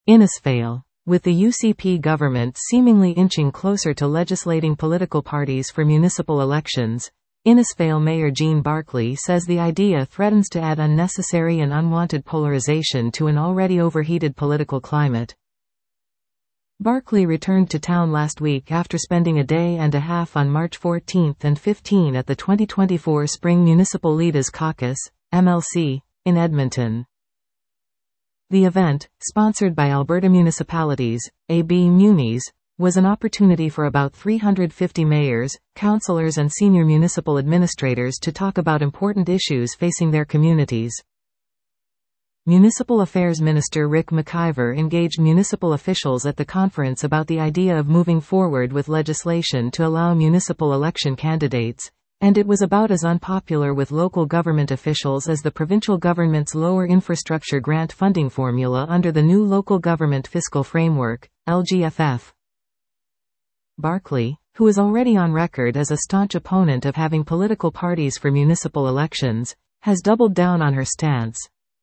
Innisfail. With the UCP government seemingly inching closer to legislating political parties for municipal elections, Innisfail Mayor Jean Barclay says the idea threatens to add unnecessary and unwanted polarization to an already overheated political climate. Barclay returned to town last week after spending a day and a half on March 14 and 15 at the 2024 Spring Municipal Leaders Caucus, MLC, in Edmonton. The event, sponsored by Alberta Municipalities, AB Munis, was an opportunity for about 350 mayors, councillors and senior municipal administrators to talk about important issues facing their communities. Municipal Affairs Minister Rick McIver engaged municipal officials at the conference about the idea of moving forward with legislation to allow municipal election candidates, and it was about as unpopular with local government officials as the provincial government's lower infrastructure grant funding formula under the new Local Government Fiscal Framework, LGFF. Barclay, who is already on record as a staunch opponent of having political parties for municipal elections, has doubled down on her stance.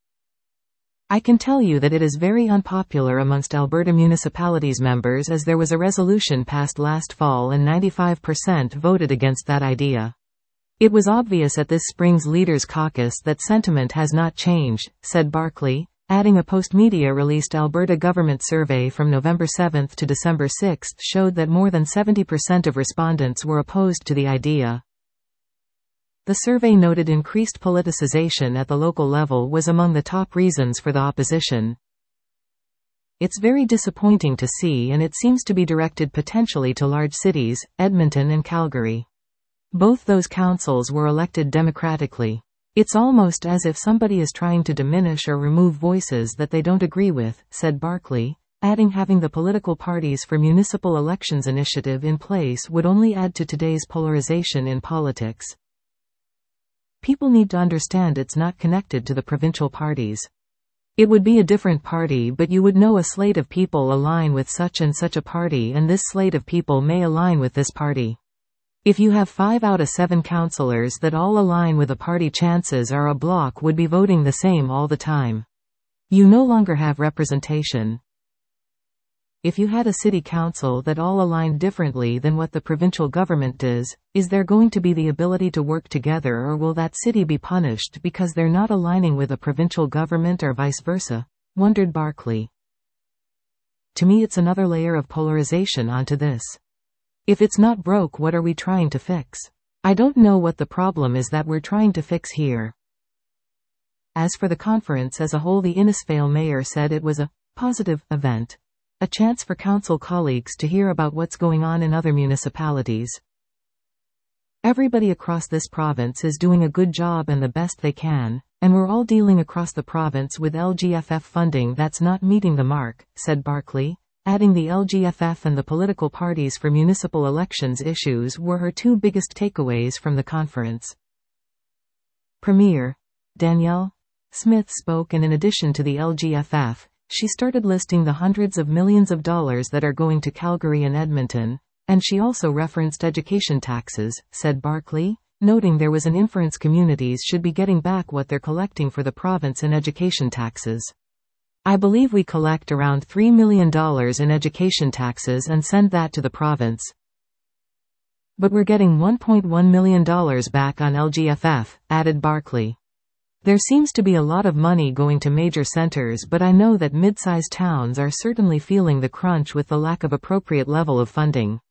I can tell you that it is very unpopular amongst Alberta municipalities members, as there was a resolution passed last fall and 95% voted against that idea. It was obvious at this spring's Leaders Caucus that sentiment has not changed, said Barclay, adding a post-media released Alberta government survey from November 7 to December 6 showed that more than 70% of respondents were opposed to the idea. The survey noted increased politicization at the local level was among the top reasons for the opposition. It's very disappointing to see, and it seems to be directed potentially to large cities, Edmonton and Calgary. Both those councils were elected democratically. It's almost as if somebody is trying to diminish or remove voices that they don't agree with, said Barclay, adding having the political parties for municipal elections initiative in place would only add to today's polarization in politics. People need to understand it's not connected to the provincial parties. It would be a different party, but you would know a slate of people align with such and such a party, and this slate of people may align with this party. If you have 5 out of 7 councillors that all align with a party, chances are a bloc would be voting the same all the time. You no longer have representation. If you had a city council that all aligned differently than what the provincial government does, is there going to be the ability to work together, or will that city be punished because they're not aligning with a provincial government, or vice versa? Wondered Barclay. To me, it's another layer of polarization onto this. If it's not broke, what are we trying to fix? I don't know what the problem is that we're trying to fix here. As for the conference as a whole, the Innisfail mayor said it was a positive event. A chance for council colleagues to hear about what's going on in other municipalities. Everybody across this province is doing a good job and the best they can, and we're all dealing across the province with LGFF funding that's not meeting the mark, said Barclay, adding the LGFF and the political parties for municipal elections issues were her 2 biggest takeaways from the conference. Premier Danielle Smith spoke, and in addition to the LGFF, she started listing the hundreds of millions of dollars that are going to Calgary and Edmonton, and she also referenced education taxes, said Barclay, noting there was an inference communities should be getting back what they're collecting for the province in education taxes. I believe we collect around $3 million in education taxes and send that to the province. But we're getting $1.1 million back on LGFF, added Barclay. There seems to be a lot of money going to major centers, but I know that mid-sized towns are certainly feeling the crunch with the lack of appropriate level of funding.